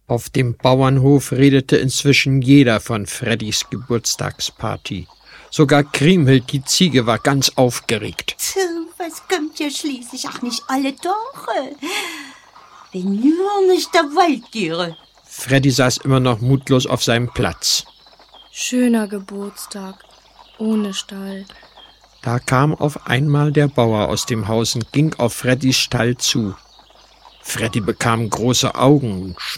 Auf dem Bauernhof redete inzwischen jeder von Freddys Geburtstagsparty. Sogar Kriemhild, die Ziege, war ganz aufgeregt. Was kommt ja schließlich auch nicht alle Tage, wenn nur nicht der Wald wäre. Freddy saß immer noch mutlos auf seinem Platz. Schöner Geburtstag, ohne Stall. Da kam auf einmal der Bauer aus dem Haus und ging auf Freddys Stall zu. Freddy bekam große Augen und